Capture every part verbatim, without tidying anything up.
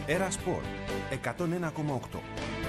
Έρα Σπορ εκατόν ένα κόμμα οκτώ.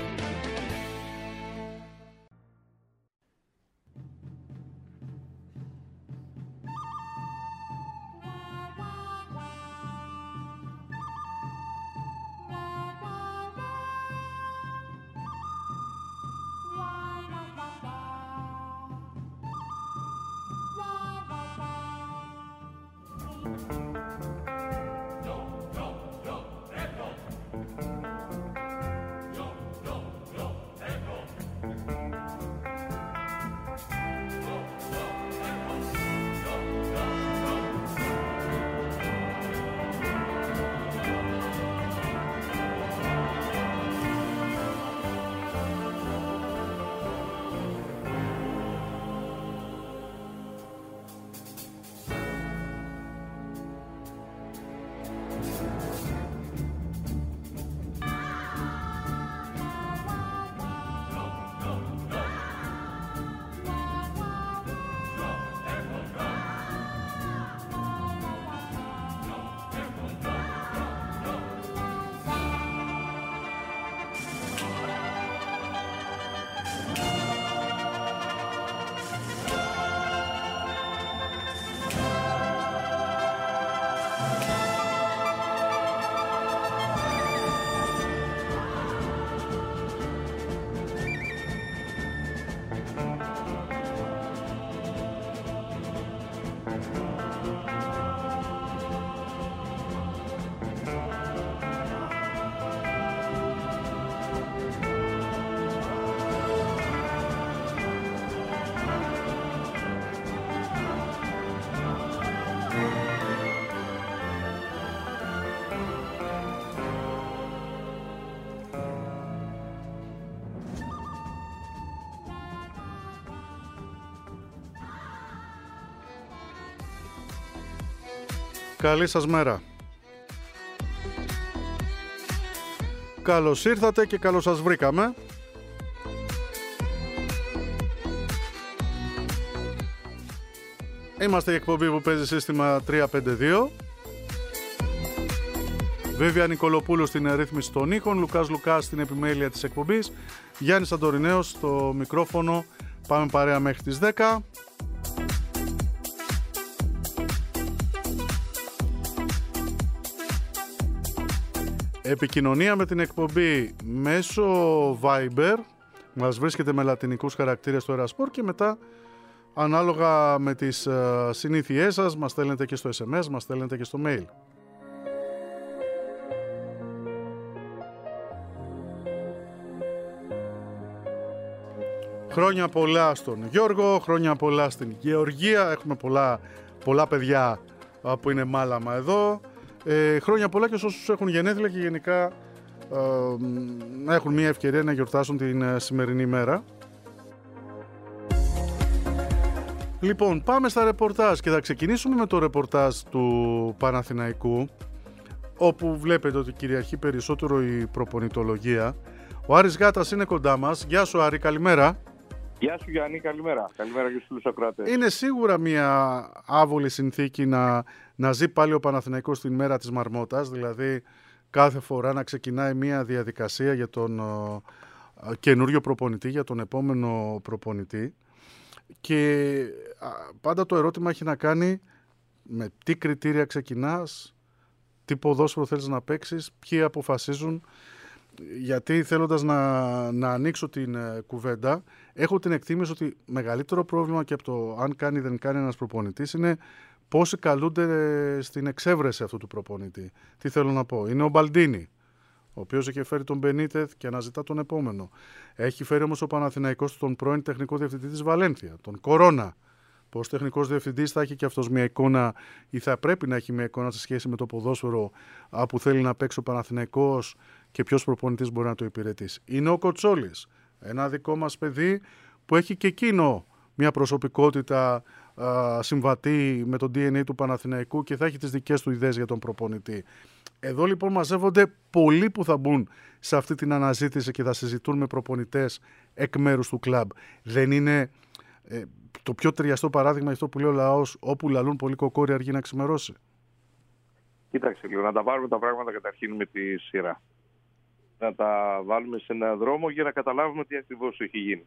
Καλή σας μέρα. Καλώς ήρθατε και καλώς σας βρήκαμε. Είμαστε η εκπομπή που παίζει σύστημα τρία πέντε δύο. Βέβαια Νικολοπούλου στην ρύθμιση των ήχων, Λουκάς Λουκάς στην επιμέλεια της εκπομπής, Γιάννης Αντορινέος στο μικρόφωνο. Πάμε παρέα μέχρι τις δέκα. Επικοινωνία με την εκπομπή μέσω Viber. Μας βρίσκεται με λατινικούς χαρακτήρες στο Έρα Σπορ και μετά ανάλογα με τις uh, συνήθειές σας μας στέλνετε και στο ες εμ ες, μας στέλνετε και στο mail. Χρόνια πολλά στον Γιώργο, χρόνια πολλά στην Γεωργία. Έχουμε πολλά, πολλά παιδιά uh, που είναι μάλαμα εδώ. Ε, χρόνια πολλά και σε όσους έχουν γενέθλια και γενικά ε, να έχουν μια ευκαιρία να γιορτάσουν την ε, σημερινή μέρα. Λοιπόν, πάμε στα ρεπορτάζ και θα ξεκινήσουμε με το ρεπορτάζ του Παναθηναϊκού, όπου βλέπετε ότι κυριαρχεί περισσότερο η προπονητολογία. Ο Άρης Γάτας είναι κοντά μας. Γεια σου Άρη, καλημέρα. Γεια σου Γιάννη, καλημέρα. Καλημέρα και στους φίλους ακροατές. Είναι σίγουρα μια άβολη συνθήκη να, να ζει πάλι ο Παναθηναϊκός την μέρα της Μαρμότας, δηλαδή κάθε φορά να ξεκινάει μια διαδικασία για τον uh, καινούριο προπονητή, για τον επόμενο προπονητή, και uh, πάντα το ερώτημα έχει να κάνει με τι κριτήρια ξεκινάς, τι ποδόσφαιρο θέλεις να παίξεις, ποιοι αποφασίζουν. Γιατί θέλοντας να, να ανοίξω την ε, κουβέντα, έχω την εκτίμηση ότι μεγαλύτερο πρόβλημα και από το αν κάνει δεν κάνει ένας προπονητής είναι πόσοι καλούνται ε, στην εξέβρεση αυτού του προπονητή. Τι θέλω να πω. Είναι ο Μπαλντίνι, ο οποίος έχει φέρει τον Μπενίτεθ και αναζητά τον επόμενο. Έχει φέρει όμως ο Παναθηναϊκός τον πρώην τεχνικό διευθυντή της Βαλένθια, τον Κορώνα. Πώς τεχνικός διευθυντής θα έχει και αυτός μια εικόνα ή θα πρέπει να έχει μια εικόνα σε σχέση με το ποδόσφαιρο που θέλει να παίξει ο Παναθηναϊκός και ποιος προπονητής μπορεί να το υπηρετήσει. Είναι ο Κοτσόλης, ένα δικό μας παιδί που έχει και εκείνο μια προσωπικότητα α, συμβατή με το ντι εν έι του Παναθηναϊκού και θα έχει τις δικές του ιδέες για τον προπονητή. Εδώ λοιπόν μαζεύονται πολλοί που θα μπουν σε αυτή την αναζήτηση και θα συζητούν με προπονητές εκ μέρους του κλαμπ. Δεν είναι ε, το πιο ταιριαστό παράδειγμα αυτό που λέει ο λαός, όπου λαλούν πολύ κοκόρι αργεί να ξημερώσει? Κοίταξε λίγο, να τα βάλουμε τα πράγματα καταρχήν με τη σειρά. Να τα βάλουμε σε έναν δρόμο για να καταλάβουμε τι ακριβώς έχει γίνει.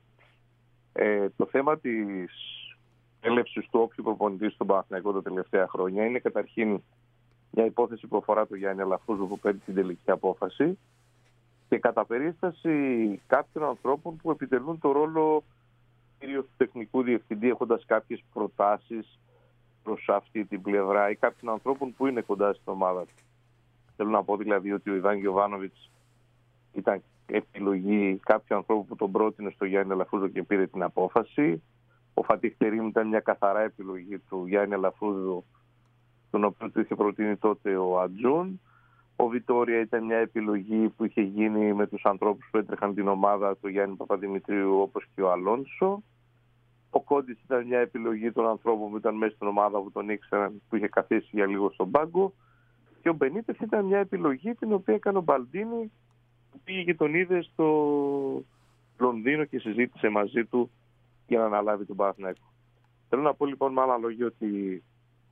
Ε, το θέμα της έλευσης του όποιου προπονητή στον Παναθηναϊκό τα τελευταία χρόνια είναι καταρχήν μια υπόθεση που αφορά τον Γιάννη Αλαφούζο που παίρνει την τελική απόφαση και κατά περίσταση κάποιων ανθρώπων που επιτελούν το ρόλο κυρίως του τεχνικού διευθυντή έχοντας κάποιες προτάσεις προς αυτή την πλευρά ή κάποιων ανθρώπων που είναι κοντά στην ομάδα του. Θέλω να πω δηλαδή ότι ο Ιβάν Γιοβάνοβιτς ήταν επιλογή κάποιου ανθρώπου που τον πρότεινε στο Γιάννη Αλαφούζο και πήρε την απόφαση. Ο Φατίχ Τερίμ ήταν μια καθαρά επιλογή του Γιάννη Αλαφούζου, τον οποίο του είχε προτείνει τότε ο Ατζούν. Ο Βιτόρια ήταν μια επιλογή που είχε γίνει με τους ανθρώπους που έτρεχαν την ομάδα του Γιάννη Παπαδημητρίου, όπως και ο Αλόνσο. Ο Κόντις ήταν μια επιλογή των ανθρώπων που ήταν μέσα στην ομάδα που τον ήξεραν, που είχε καθίσει για λίγο στον πάγκο. Και ο Μπενίτες ήταν μια επιλογή την οποία έκανε ο Μπαλντίνι, που πήγε και τον είδε στο Λονδίνο και συζήτησε μαζί του για να αναλάβει τον Παναθηναϊκό. Θέλω να πω λοιπόν με άλλα λόγια ότι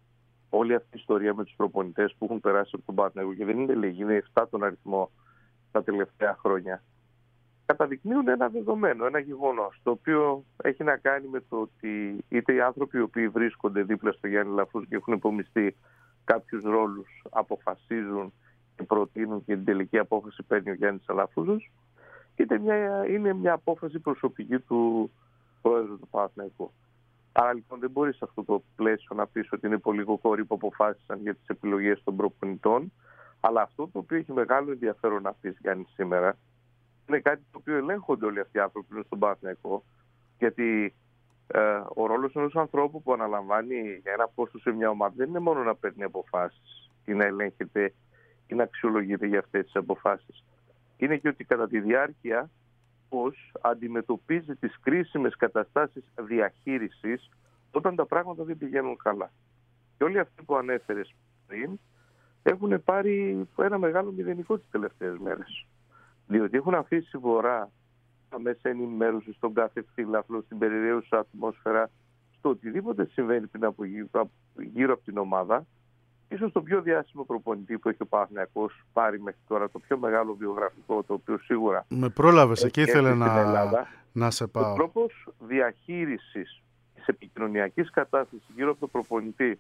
όλη αυτή η ιστορία με τους προπονητές που έχουν περάσει από τον Παναθηναϊκό, και δεν είναι λίγοι, είναι επτά τον αριθμό τα τελευταία χρόνια, καταδεικνύουν ένα δεδομένο, ένα γεγονός, το οποίο έχει να κάνει με το ότι είτε οι άνθρωποι οι οποίοι βρίσκονται δίπλα στο Γιάννη Αλαφούζο και έχουν υπομειστεί κάποιους ρόλους, αποφασίζουν και προτείνουν και την τελική απόφαση παίρνει ο Γιάννης Αλαφούζος, είτε μια, είναι μια απόφαση προσωπική του πρόεδρου του Παναθηναϊκού. Άρα λοιπόν δεν μπορεί σε αυτό το πλαίσιο να πεις ότι είναι πολλοί κόροι που αποφάσισαν για τις επιλογές των προπονητών, αλλά αυτό το οποίο έχει μεγάλο ενδιαφέρον να πεις, Γιάννη, σήμερα, είναι κάτι το οποίο ελέγχονται όλοι αυτοί οι άνθρωποι που είναι στον Παναθηναϊκό, γιατί ε, ο ρόλος ενός ανθρώπου που αναλαμβάνει για ένα πόστο σε μια ομάδα δεν είναι μόνο να παίρνει αποφάσεις ή να ελέγχεται ή να αξιολογείται για αυτές τις αποφάσεις. Είναι και ότι κατά τη διάρκεια πώς αντιμετωπίζει τις κρίσιμες καταστάσεις διαχείρισης όταν τα πράγματα δεν πηγαίνουν καλά. Και όλοι αυτοί που ανέφερες πριν έχουν πάρει ένα μεγάλο μηδενικό τις τελευταίες μέρες. Διότι έχουν αφήσει βορρά τα μέσα ενημέρωση στον κάθε φύλαφλο, στην περιραίουσα ατμόσφαιρα, στο οτιδήποτε συμβαίνει πριν από γύρω, γύρω από την ομάδα. Ίσως το πιο διάσημο προπονητή που έχει ο Παναθηναϊκός πάρει μέχρι τώρα, το πιο μεγάλο βιογραφικό, το οποίο σίγουρα... Με πρόλαβες, εκεί ήθελε να, να σε πάω. Ο τρόπος διαχείρισης της επικοινωνιακής κατάστασης γύρω από το προπονητή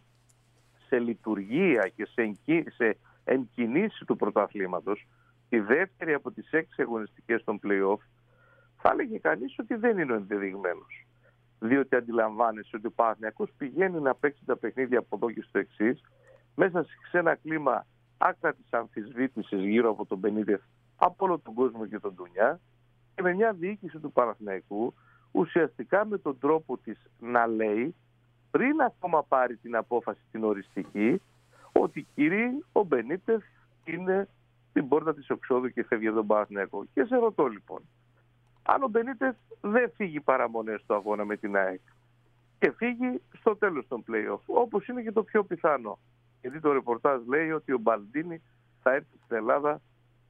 σε λειτουργία και σε, εγκι... σε εγκινήσει του πρωταθλήματος, τη δεύτερη από τις έξι αγωνιστικές των play-off, θα έλεγε κανείς ότι δεν είναι ο ενδεδειγμένος. Διότι αντιλαμβάνεσαι ότι ο Παναθηναϊκός πηγαίνει να παίξει τα παιχνίδια από εδώ και στο εξής, μέσα σε ένα κλίμα άκρατης αμφισβήτησης γύρω από τον Μπενίτες από όλο τον κόσμο και τον Ντουνιά, και με μια διοίκηση του Παναθηναϊκού ουσιαστικά με τον τρόπο της να λέει, πριν ακόμα πάρει την απόφαση την οριστική, ότι κύριοι, ο Μπενίτες είναι στην πόρτα της εξόδου και φεύγει από τον Παναθηναϊκό. Και σε ρωτώ λοιπόν, αν ο Μπενίτες δεν φύγει παραμονές στο αγώνα με την ΑΕΚ και φύγει στο τέλος των play-off, όπως είναι και το πιο πιθανό, γιατί το ρεπορτάζ λέει ότι ο Μπαλντίνι θα έρθει στην Ελλάδα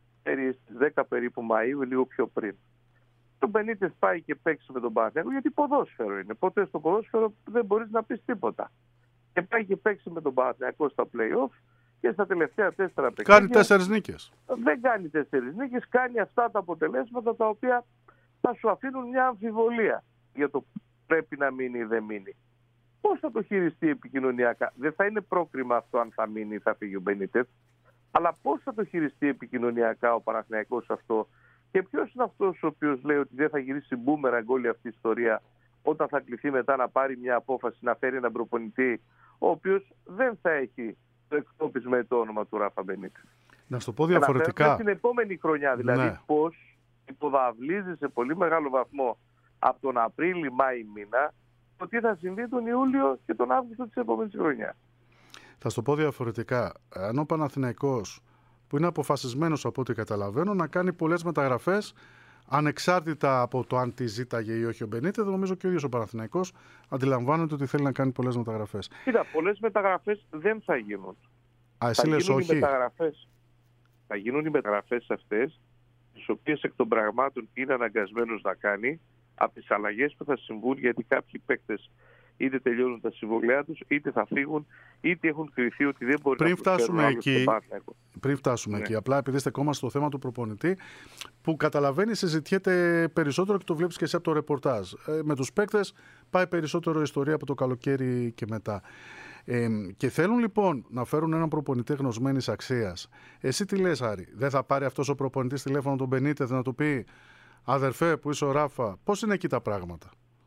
στις δέκα περίπου Μαΐου, λίγο πιο πριν. Το Μπενίτες πάει και παίξει με τον Παναθηναϊκό, γιατί ποδόσφαιρο είναι. Ποτέ στο ποδόσφαιρο δεν μπορείς να πεις τίποτα. Και πάει και παίξει με τον Παναθηναϊκό στα play-off και στα τελευταία τέσσερα παιχνίδια. Κάνει τέσσερις νίκες. Δεν κάνει τέσσερις νίκες, κάνει αυτά τα αποτελέσματα τα οποία θα σου αφήνουν μια αμφιβολία για το πρέπει να μείνει ή δεν μείνει. Πώς θα το χειριστεί επικοινωνιακά? Δεν θα είναι πρόκριμα αυτό αν θα μείνει ή θα φύγει ο Μπενίτες, αλλά πώς θα το χειριστεί επικοινωνιακά ο Παναθηναϊκός αυτό, και ποιος είναι αυτός ο οποίος λέει ότι δεν θα γυρίσει μπούμεραγκ όλη αυτή η ιστορία όταν θα κληθεί μετά να πάρει μια απόφαση να φέρει έναν προπονητή ο οποίος δεν θα έχει το εκτόπισμα ή το όνομα του Ράφα Μπενίτες. Να σου το πω διαφορετικά. Την επόμενη χρονιά δηλαδή, ναι. Πώς υποδαβλίζει σε πολύ μεγάλο βαθμό από τον Απρίλη-Μάη μήνα το τι θα συμβεί τον Ιούλιο και τον Αύγουστο της επόμενης χρονιάς. Θα σου το πω διαφορετικά. Αν ο Παναθηναϊκός, που είναι αποφασισμένος από ό,τι καταλαβαίνω να κάνει πολλές μεταγραφές, ανεξάρτητα από το αν τη ζήταγε ή όχι ο Μπενίτες, νομίζω και ο ίδιος ο Παναθηναϊκός αντιλαμβάνεται ότι θέλει να κάνει πολλές μεταγραφές. Κοίτα, πολλές μεταγραφές δεν θα γίνουν. Α, εσύ λες όχι. Μεταγραφές. Θα γίνουν οι μεταγραφές αυτές, τις οποίες εκ των πραγμάτων είναι αναγκασμένος να κάνει, από τις αλλαγές που θα συμβούν, γιατί κάποιοι παίκτες είτε τελειώνουν τα συμβολιά τους, είτε θα φύγουν, είτε έχουν κριθεί ότι δεν μπορεί πριν να φτάσουμε εκεί, πριν φτάσουμε ναι. εκεί, απλά επειδή στεκόμαστε στο θέμα του προπονητή, που καταλαβαίνει, συζητιέται περισσότερο και το βλέπεις και εσύ από το ρεπορτάζ. Ε, με τους παίκτες πάει περισσότερο η ιστορία από το καλοκαίρι και μετά. Ε, και θέλουν λοιπόν να φέρουν έναν προπονητή γνωσμένης αξίας. Εσύ τι λες, Άρη, δεν θα πάρει αυτός ο προπονητής τηλέφωνο τον Μπενίτεθ να του πει, αδερφέ που είσαι ο Ράφα, πώς είναι εκεί τα πράγματα?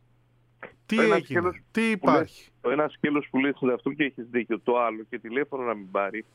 Τι έγινε, σκέλος, τι υπάρχει? Το ένα σκέλος που λέει αυτό και έχεις δίκιο, το άλλο και τηλέφωνο να μην πάρει,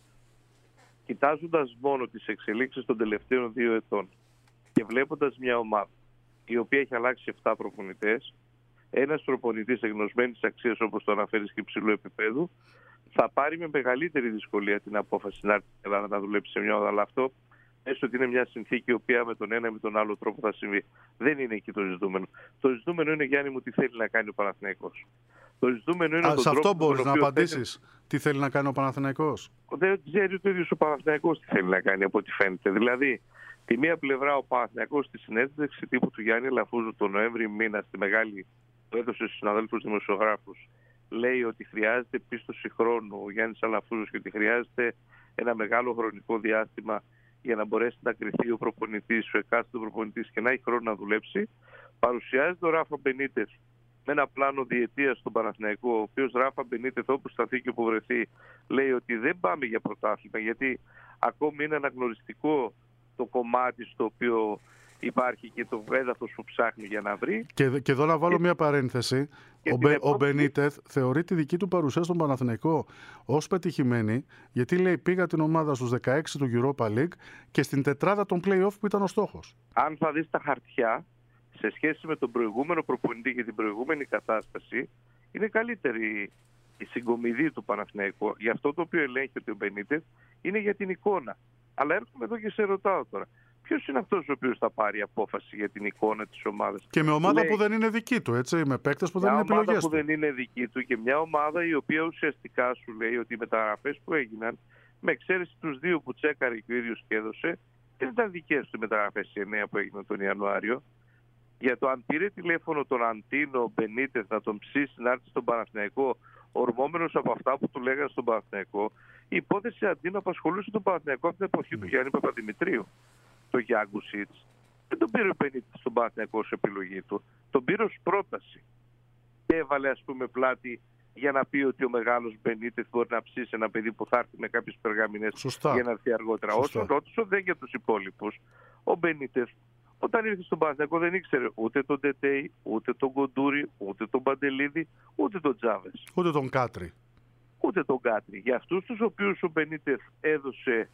κοιτάζοντας μόνο τις εξελίξεις των τελευταίων δύο ετών και βλέποντας μια ομάδα η οποία έχει αλλάξει επτά προπονητές, ένας προπονητής εγνωσμένης αξίας όπως το αναφέρεις και υψηλού επίπεδου, θα πάρει με μεγαλύτερη δυσκολία την απόφαση να έρθει στην Ελλάδα να δουλέψει σε μια ομάδα. Αλλά αυτό έστω ότι είναι μια συνθήκη η οποία με τον ένα ή με τον άλλο τρόπο θα συμβεί. Δεν είναι εκεί το ζητούμενο. Το ζητούμενο είναι, Γιάννη μου, τι θέλει να κάνει ο Παναθηναϊκός. Το ζητούμενο είναι. Α, τον σε αυτό τρόπο μπορείς να απαντήσεις. Θέλει... Τι θέλει να κάνει ο Παναθηναϊκός? Δεν ξέρει το ίδιο ο Παναθηναϊκός τι θέλει να κάνει από ό,τι φαίνεται. Δηλαδή, τη μία πλευρά ο Παναθηναϊκός στη συνέντευξη τύπου του Γιάννη Λαφούζου τον Νοέμβρη μήνα, στη μεγάλη που έδωσε στους συναδέλφους δημοσιογράφους, λέει ότι χρειάζεται πίστοση χρόνου ο Γιάννης Αλαφούζος και ότι χρειάζεται ένα μεγάλο χρονικό διάστημα για να μπορέσει να κριθεί ο προπονητής, ο εκάστοτε προπονητής και να έχει χρόνο να δουλέψει. Παρουσιάζει τον Ράφα Μπενίτεθ με ένα πλάνο διετίας στον Παναθηναϊκό, ο οποίος Ράφα Μπενίτεθ όπου σταθεί και όπου βρεθεί λέει ότι δεν πάμε για πρωτάθλημα, γιατί ακόμη είναι αναγνωριστικό το κομμάτι στο οποίο υπάρχει και το έδαφος που ψάχνει για να βρει. Και, και εδώ να βάλω και... μια παρένθεση. Ο, Μπε, ο Μπενίτεθ θεωρεί τη δική του παρουσία στον Παναθηναϊκό ως πετυχημένη, γιατί λέει πήγα την ομάδα στους δεκαέξι του Europa League και στην τετράδα των play-off που ήταν ο στόχος. Αν θα δεις τα χαρτιά, σε σχέση με τον προηγούμενο προπονητή και την προηγούμενη κατάσταση, είναι καλύτερη η συγκομιδή του Παναθηναϊκού. Για αυτό το οποίο ελέγχεται ο Μπενίτεθ είναι για την εικόνα. Αλλά έρχομαι εδώ και σε ρωτάω τώρα. Ποιος είναι αυτός ο οποίος θα πάρει απόφαση για την εικόνα της ομάδας? Και με ομάδα λέει, που δεν είναι δική του, έτσι, με παίκτες που δεν είναι επιλογές του. Μια ομάδα που δεν είναι δική του και μια ομάδα η οποία ουσιαστικά σου λέει ότι οι μεταγραφές που έγιναν, με εξαίρεση τους δύο που τσέκαρε και ο ίδιος και έδωσε, δεν ήταν δικές του οι μεταγραφές οι εννέα που έγιναν τον Ιανουάριο. Για το αν πήρε τηλέφωνο τον Αντίνο Μπενίτεθ να τον ψήσει να έρθει στον Παναθηναϊκό, ορμόμενος από αυτά που του λέγανε στον Παναθηναϊκό, η υπόθεση Αντίνο απασχολούσε τον Παναθηναϊκό από την εποχή του Γιάννη Παπαδημητρίου. Το Γιάνγκου Σίτς. Δεν τον πήρε ο Μπενίτεθ στον Παναθηναϊκό ως επιλογή του. Τον πήρε ως πρόταση. Και έβαλε, ας πούμε, πλάτη για να πει ότι ο μεγάλος Μπενίτεθ μπορεί να ψήσει ένα παιδί που θα έρθει με κάποιες περγαμηνές για να έρθει αργότερα. Σωστά. Όσο ρώτησε, δεν για τους υπόλοιπους. Ο Μπενίτεθ, όταν ήρθε στον Παναθηναϊκό, δεν ήξερε ούτε τον Ντετέι, ούτε τον Κοντούρι, ούτε τον Παντελίδη, ούτε τον Τζάβες. Ούτε τον Κάτρι. Ούτε τον Κάτρι. Για αυτούς τους οποίους ο Μπενίτεθ έδωσε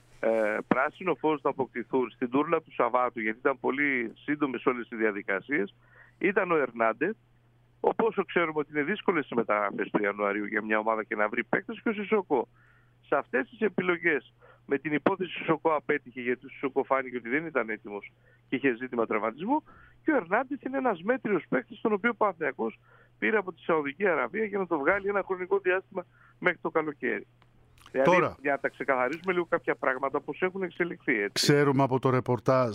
Ε, πράσινο φως να αποκτηθούν στην τούρλα του Σαββάτου, γιατί ήταν πολύ σύντομες όλες οι διαδικασίες, ήταν ο Ερνάντεθ, όπως ξέρουμε ότι είναι δύσκολες οι μεταγραφές του Ιανουαρίου για μια ομάδα και να βρει παίκτες, και ο Σισοκό. Σε αυτές τις επιλογές, με την υπόθεση Σισοκό απέτυχε, γιατί ο Σισοκό φάνηκε ότι δεν ήταν έτοιμος και είχε ζήτημα τραυματισμού, και ο Ερνάντεθ είναι ένας μέτριος παίκτης, τον οποίο ο Παναθηναϊκός πήρε από τη Σαουδική Αραβία για να το βγάλει ένα χρονικό διάστημα μέχρι το καλοκαίρι. Δηλαδή, τώρα, για να τα ξεκαθαρίσουμε λίγο κάποια πράγματα πώς έχουν εξελιχθεί. Έτσι. Ξέρουμε από το ρεπορτάζ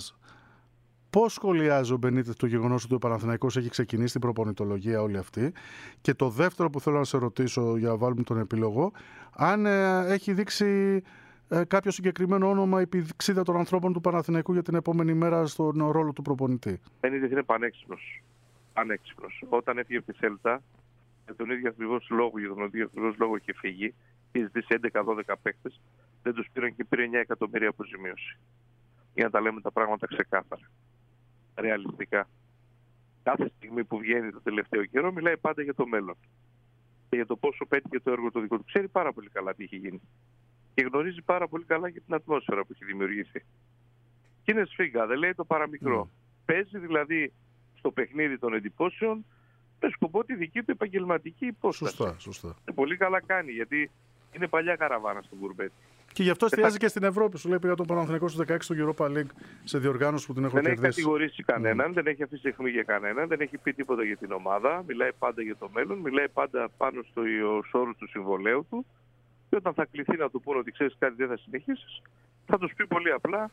πώς σχολιάζει ο Μπενίτεθ το γεγονός ότι ο Παναθηναϊκός έχει ξεκινήσει την προπονητολογία όλη αυτή. Και το δεύτερο που θέλω να σε ρωτήσω, για να βάλουμε τον επίλογο, αν ε, έχει δείξει ε, κάποιο συγκεκριμένο όνομα η πηξίδα των ανθρώπων του Παναθηναϊκού για την επόμενη μέρα στον ρόλο του προπονητή. Ο Μπενίτεθ είναι πανέξυπνος. Πανέξυπνος. Όταν έφυγε από τη Θέλτα, για τον ίδιο ακριβώς λόγο, για τον ίδιο ακριβώς λόγο είχε φύγει. Είχε ζητήσει έντεκα δώδεκα παίκτες, δεν τους πήραν και πήρε εννιά εκατομμύρια αποζημίωση. Για να τα λέμε τα πράγματα ξεκάθαρα. Ρεαλιστικά. Κάθε στιγμή που βγαίνει το τελευταίο καιρό μιλάει πάντα για το μέλλον. Και για το πόσο πέτυχε το έργο το δικό του. Ξέρει πάρα πολύ καλά τι έχει γίνει. Και γνωρίζει πάρα πολύ καλά και την ατμόσφαιρα που έχει δημιουργήσει. Και είναι σφίγγα, δεν λέει το παραμικρό. Mm. Παίζει δηλαδή στο παιχνίδι των εντυπώσεων με σκοπό τη δική του επαγγελματική υπόσταση. Σωστά, σωστά. Και πολύ καλά κάνει, γιατί είναι παλιά καραβάνα στον Κουρμπέτη. Και γι' αυτό εστιάζει θα... και στην Ευρώπη. Σου λέει πήγα τον Παναθηναϊκό στους δεκαέξι του Europa League σε διοργάνωση που την έχω δεν κερδίσει. Δεν έχει κατηγορήσει κανέναν, mm. δεν έχει αφήσει αιχμή για κανέναν, δεν έχει πει τίποτα για την ομάδα. Μιλάει πάντα για το μέλλον, μιλάει πάντα πάνω στους όρους του συμβολέου του. Και όταν θα κληθεί να του πούνε ότι ξέρεις κάτι δεν θα συνεχίσεις, θα τους πει πολύ απλά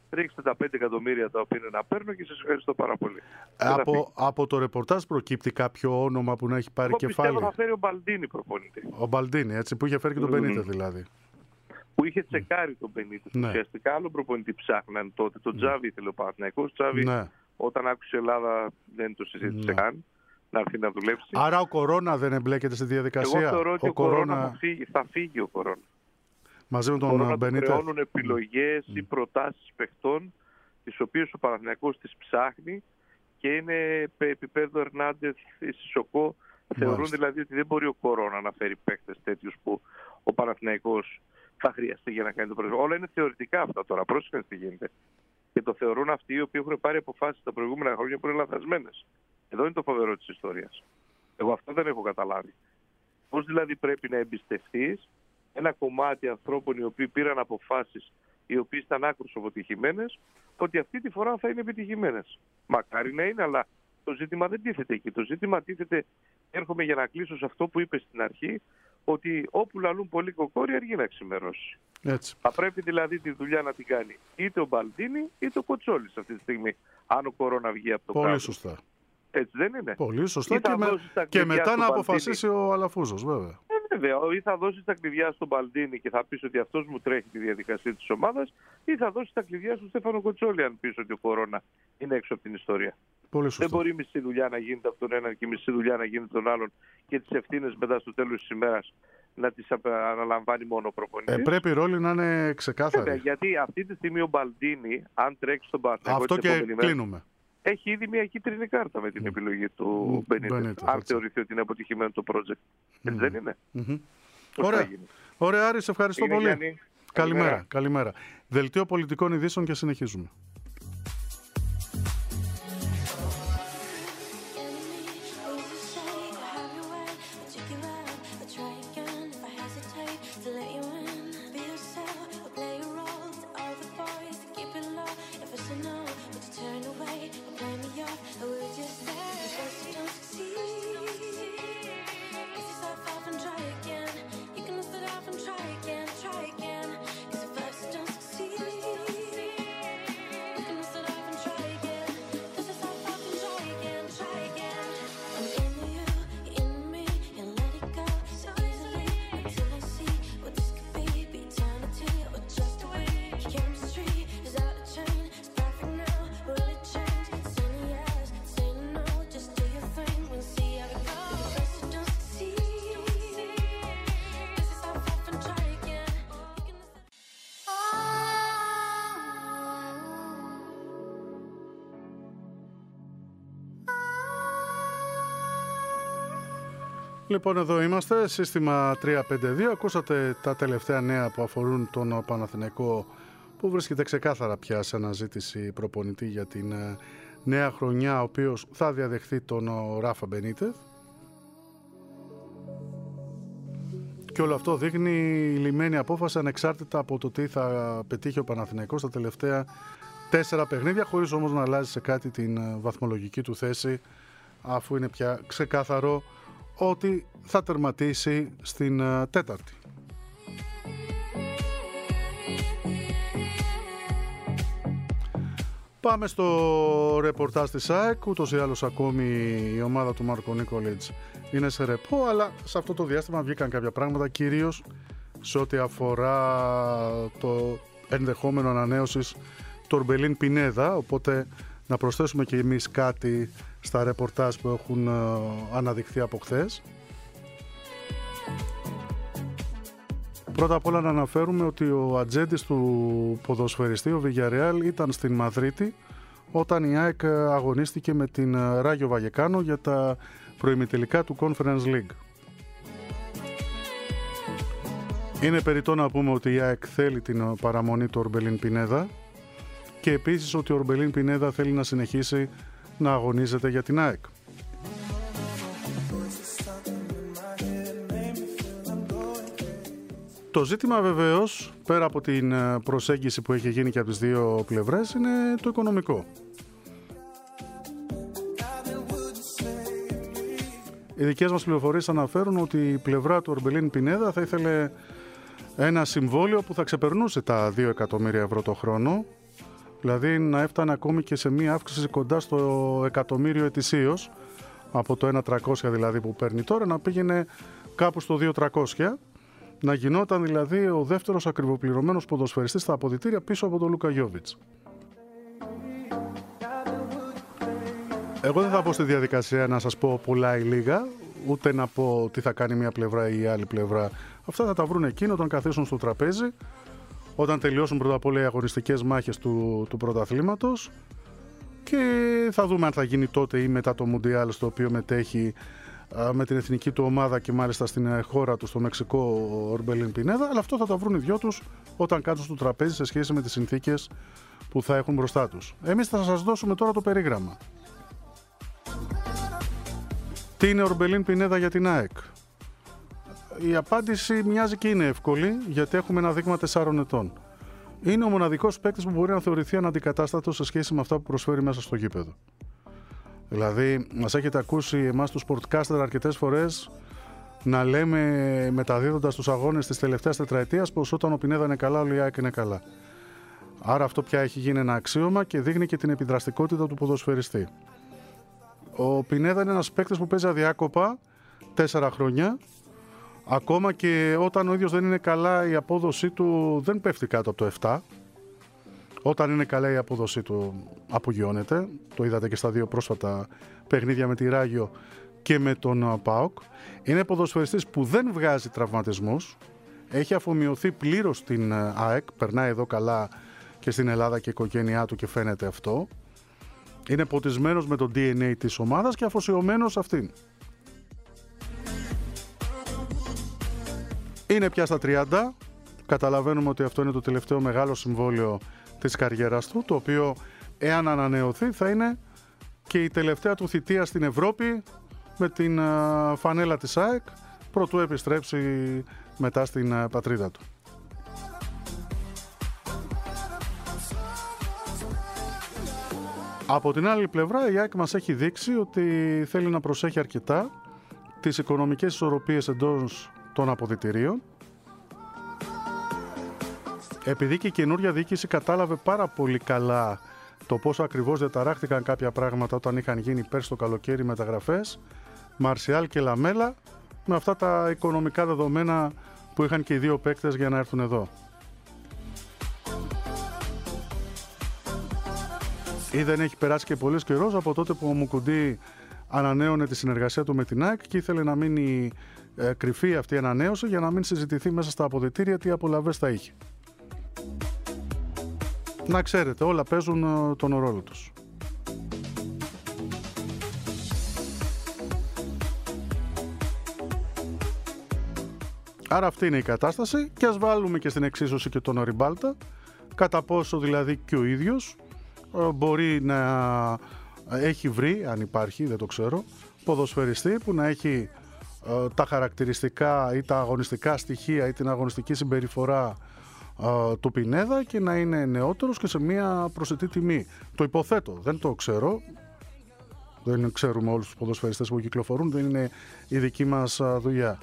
ρίξτε τα πέντε εκατομμύρια τα οποία είναι να παίρνω και σας ευχαριστώ πάρα πολύ. Από, από το ρεπορτάζ προκύπτει κάποιο όνομα που να έχει πάρει Εγώ κεφάλι? πιστεύω θα φέρει ο Μπαλντίνι προπονητή. Ο Μπαλντίνι, έτσι, που είχε φέρει και τον Μπενίτες mm. δηλαδή. Που είχε τσεκάρει τον Μπενίτες. Ναι. Ουσιαστικά άλλο προπονητή ψάχναν τότε. Τον Τζάβι ήθελε ο Παναθηναϊκός. Τζάβι, ναι. όταν άκουσε η Ελλάδα δεν το συζήτησε ναι. καν να έρθει να δουλέψει. Άρα ο Κορώνα δεν εμπλέκεται στη διαδικασία? Εγώ θεωρώ ότι ο, ο Κορώνα θα φύγει, θα φύγει ο Κορώνα. Μαζί με τον Μπενίτες. Θα χρεώνουν επιλογές mm. ή προτάσεις παιχτών, τις οποίες ο Παναθηναϊκός τις ψάχνει και είναι επίπεδο Ερνάντεθ ή Σισοκό. Θεωρούν δηλαδή ότι δεν μπορεί ο Κορώνα να φέρει παίχτες τέτοιους που ο Παναθηναϊκός θα χρειαστεί για να κάνει το πρόβλημα. Όλα είναι θεωρητικά αυτά τώρα. Πρόσεχε τι γίνεται. Και το θεωρούν αυτοί οι οποίοι έχουν πάρει αποφάσεις τα προηγούμενα χρόνια που είναι λανθασμένες. Εδώ είναι το φοβερό της ιστορίας. Εγώ αυτό δεν έχω καταλάβει. Πώς δηλαδή πρέπει να εμπιστευτείς ένα κομμάτι ανθρώπων οι οποίοι πήραν αποφάσεις οι οποίες ήταν άκρως αποτυχημένες, ότι αυτή τη φορά θα είναι επιτυχημένες. Μακάρι να είναι, αλλά το ζήτημα δεν τίθεται εκεί. Το ζήτημα τίθεται, έρχομαι για να κλείσω σε αυτό που είπε στην αρχή, ότι όπου λαλούν πολύ κοκόρι αργεί να ξημερώσει. Έτσι. Θα πρέπει δηλαδή τη δουλειά να την κάνει είτε ο Μπαλντίνι είτε ο Κοτσόλης αυτή τη στιγμή, αν ο Κορώνα βγει από το Πολύ κάτω. Σωστά. Έτσι δεν είναι? Πολύ σωστά. Και, με... και μετά να αποφασίσει ο Αλαφούζος, βέβαια. Ε, βέβαια. Ή θα δώσει τα κλειδιά στον Μπαλντίνι και θα πεις ότι αυτός μου τρέχει τη διαδικασία της ομάδας, ή θα δώσει τα κλειδιά στον Στέφανο Κοτσόλη, αν πεις ότι ο Κορώνα είναι έξω από την ιστορία. Πολύ σωστά. Δεν μπορεί μισή δουλειά να γίνεται από τον έναν και μισή δουλειά να γίνεται τον άλλον και τις ευθύνες μετά στο τέλος της ημέρας να τις αναλαμβάνει μόνο ο προπονητής. Ε, πρέπει οι ρόλοι να είναι ξεκάθαροι. Ε, γιατί αυτή τη στιγμή ο Μπαλντίνι, αν τρέξει στον Παναθηναϊκό, αυτό και κλείνουμε. Έχει ήδη μια κίτρινη κάρτα με την mm. επιλογή του mm. Μπενίτες. Αν έτσι. θεωρηθεί ότι είναι αποτυχημένο το project. Mm. Έτσι δεν είναι? Mm-hmm. Ωραία. Ωραία, Άρη, σε ευχαριστώ είναι, πολύ. Γιάννη. Καλημέρα. Καλημέρα. Καλημέρα. Δελτίο πολιτικών ειδήσεων και συνεχίζουμε. Λοιπόν, εδώ είμαστε, σύστημα τρία πέντε δύο. Ακούσατε τα τελευταία νέα που αφορούν τον Παναθηναϊκό, που βρίσκεται ξεκάθαρα πια σε αναζήτηση προπονητή για την νέα χρονιά, ο οποίος θα διαδεχθεί τον Ράφα Μπενίτεθ. Και όλο αυτό δείχνει η λυμμένη απόφαση, ανεξάρτητα από το τι θα πετύχει ο Παναθηναϊκός στα τελευταία τέσσερα παιχνίδια, χωρίς όμως να αλλάζει σε κάτι την βαθμολογική του θέση, αφού είναι πια ξεκάθαρο ότι θα τερματίσει στην uh, τέταρτη. Πάμε στο ρεπορτάζ της ΑΕΚ. Ούτως ή άλλως ακόμη η ομάδα του Μάρκο Νίκολιτς είναι σε ρεπό, αλλά σε αυτό το διάστημα βγήκαν κάποια πράγματα, κυρίως σε ό,τι αφορά το ενδεχόμενο ανανέωσης του Ορμπελίν Πινέδα, οπότε να προσθέσουμε και εμείς κάτι στα ρεπορτάζ που έχουν αναδειχθεί από χθες. Πρώτα απ' όλα να αναφέρουμε ότι ο ατζέντης του ποδοσφαιριστή, ο Βιγιαρεάλ, ήταν στην Μαδρίτη όταν η ΑΕΚ αγωνίστηκε με την Ράγιο Βαγεκάνο για τα προημιτελικά του Conference League. Είναι περιττό να πούμε ότι η ΑΕΚ θέλει την παραμονή του Ορμπελίν Πινέδα και επίσης ότι ο Ορμπελίν Πινέδα θέλει να συνεχίσει να αγωνίζεται για την ΑΕΚ. Το ζήτημα βεβαίως, πέρα από την προσέγγιση που έχει γίνει και από τις δύο πλευρές, είναι το οικονομικό. Οι δικές μας πληροφορίες αναφέρουν ότι η πλευρά του Ορμπελίν Πινέδα θα ήθελε ένα συμβόλαιο που θα ξεπερνούσε τα δύο εκατομμύρια ευρώ το χρόνο, δηλαδή να έφτανε ακόμη και σε μία αύξηση κοντά στο εκατομμύριο ετησίως, από το ένα χιλιάδες τριακόσια δηλαδή που παίρνει τώρα, να πήγαινε κάπου στο δύο χιλιάδες τριακόσια, να γινόταν δηλαδή ο δεύτερος ακριβοπληρωμένος ποδοσφαιριστής στα αποδυτήρια πίσω από τον Λούκα Γιόβιτς. Εγώ δεν θα πω στη διαδικασία να σας πω πολλά ή λίγα, ούτε να πω τι θα κάνει μία πλευρά ή η άλλη πλευρά. Αυτά θα τα βρουν εκείνοι όταν καθίσουν στο τραπέζι, όταν τελειώσουν πρώτα απ' όλα οι αγωνιστικές μάχες του, του πρωταθλήματος, και θα δούμε αν θα γίνει τότε ή μετά το Μουντιάλ, στο οποίο μετέχει α, με την εθνική του ομάδα και μάλιστα στην χώρα του, στο Μεξικό, ο Ορμπελίν Πινέδα. Αλλά αυτό θα τα βρουν οι δυο τους όταν κάτσουν στο τραπέζι σε σχέση με τις συνθήκες που θα έχουν μπροστά τους. Εμείς θα σας δώσουμε τώρα το περίγραμμα. Τι είναι Ορμπελίν Πινέδα για την ΑΕΚ? Η απάντηση μοιάζει και είναι εύκολη, γιατί έχουμε ένα δείγμα τεσσάρων ετών. Είναι ο μοναδικός παίκτης που μπορεί να θεωρηθεί αναντικατάστατος σε σχέση με αυτά που προσφέρει μέσα στο γήπεδο. Δηλαδή, μας έχετε ακούσει εμάς τους Sportcaster αρκετές φορές να λέμε, μεταδίδοντας τους αγώνες της τελευταίας τετραετίας, πως όταν ο Πινέδα είναι καλά, όλη η ΑΕΚ είναι καλά. Άρα αυτό πια έχει γίνει ένα αξίωμα και δείχνει και την επιδραστικότητα του ποδοσφαιριστή. Ο Πινέδα είναι ένας παίκτης που παίζει αδιάκοπα τέσσερα χρόνια. Ακόμα και όταν ο ίδιος δεν είναι καλά, η απόδοσή του δεν πέφτει κάτω από το επτά. Όταν είναι καλά, η απόδοσή του απογειώνεται. Το είδατε και στα δύο πρόσφατα παιχνίδια με τη Ράγιο και με τον ΠΑΟΚ. Είναι ποδοσφαιριστής που δεν βγάζει τραυματισμούς. Έχει αφομοιωθεί πλήρως στην ΑΕΚ. Περνάει εδώ καλά και στην Ελλάδα και η οικογένειά του και φαίνεται αυτό. Είναι ποτισμένος με το ντι εν έι της ομάδας και αφοσιωμένος σε αυτήν. Είναι πια στα τριάντα. Καταλαβαίνουμε ότι αυτό είναι το τελευταίο μεγάλο συμβόλαιο της καριέρας του, το οποίο, εάν ανανεωθεί, θα είναι και η τελευταία του θητεία στην Ευρώπη με την φανέλα της ΑΕΚ, προτού επιστρέψει μετά στην πατρίδα του. Από την άλλη πλευρά, η ΑΕΚ μας έχει δείξει ότι θέλει να προσέχει αρκετά τις οικονομικές ισορροπίες εντός των αποδυτηρίων, επειδή και η καινούργια διοίκηση κατάλαβε πάρα πολύ καλά το πόσο ακριβώς διαταράχθηκαν κάποια πράγματα όταν είχαν γίνει πέρσι το καλοκαίρι μεταγραφές Μαρσιάλ και Λαμέλα, με αυτά τα οικονομικά δεδομένα που είχαν και οι δύο παίκτες για να έρθουν εδώ. Ή δεν έχει περάσει και πολύς καιρός από τότε που ο Μουκουντή ανανέωνε τη συνεργασία του με την ΑΕΚ και ήθελε να μείνει ε, κρυφή αυτή η ανανέωση για να μην συζητηθεί μέσα στα αποδυτήρια τι απολαβές θα είχε. Να ξέρετε, όλα παίζουν ε, τον ρόλο τους. Άρα αυτή είναι η κατάσταση, και ας βάλουμε και στην εξίσωση και τον Ριμπάλτα, κατά πόσο δηλαδή και ο ίδιος ε, μπορεί να έχει βρει, αν υπάρχει, δεν το ξέρω, ποδοσφαιριστή που να έχει ε, τα χαρακτηριστικά ή τα αγωνιστικά στοιχεία ή την αγωνιστική συμπεριφορά ε, του Πινέδα και να είναι νεότερος και σε μια προσιτή τιμή. Το υποθέτω, δεν το ξέρω. Δεν ξέρουμε όλους τους ποδοσφαιριστές που κυκλοφορούν, δεν είναι η δική μας ε, δουλειά.